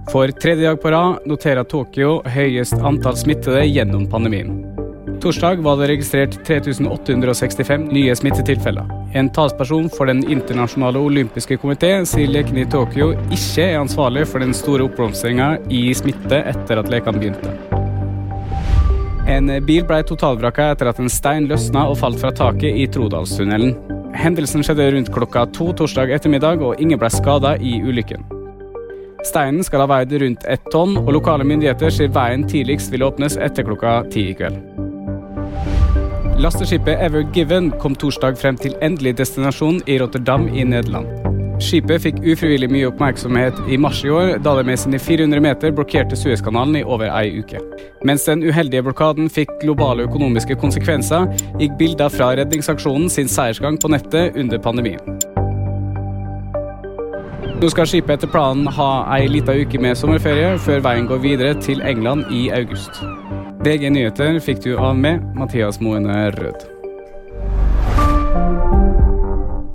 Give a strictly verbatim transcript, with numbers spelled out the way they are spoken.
For tredje dag på rad noterer Tokyo høyest antall smittede gjennom pandemien. Torsdag var det registrert tre tusen åtte hundre sekstifem nye smittetilfeller. En talsperson for den internasjonale olympiske komité sier lekene i Tokyo ikke er ansvarlig for den store oppblomstringen i smitte etter at lekene begynte. En bil ble totalvrakket etter at en stein løsnet og falt fra taket i Trodalstunnelen. Hendelsen skjedde rundt klokka to torsdag ettermiddag, og ingen ble skadet i ulykken. Steinen skal ha veid rundt ett tonn, og lokale myndigheter sier veien tidligst vil åpnes etter klokka ti i kveld. Lasteskipet Ever Given kom torsdag frem til endelig destinasjon i Rotterdam i Nederland. Skipet fikk ufrivillig mye oppmerksomhet i mars i år, da det med sine fire hundre meter blokkerte Suezkanalen i over ei uke. Mens den uheldige blokaden fikk globale økonomiske konsekvenser, gikk bilder fra redningsaksjonen sin seiersgang på nettet under pandemien. Nå skal skipet etter planen ha ei liten uke med sommerferie, før veien går videre til England i august. V G Nyheter fikk du av med Mathias Moene Rød.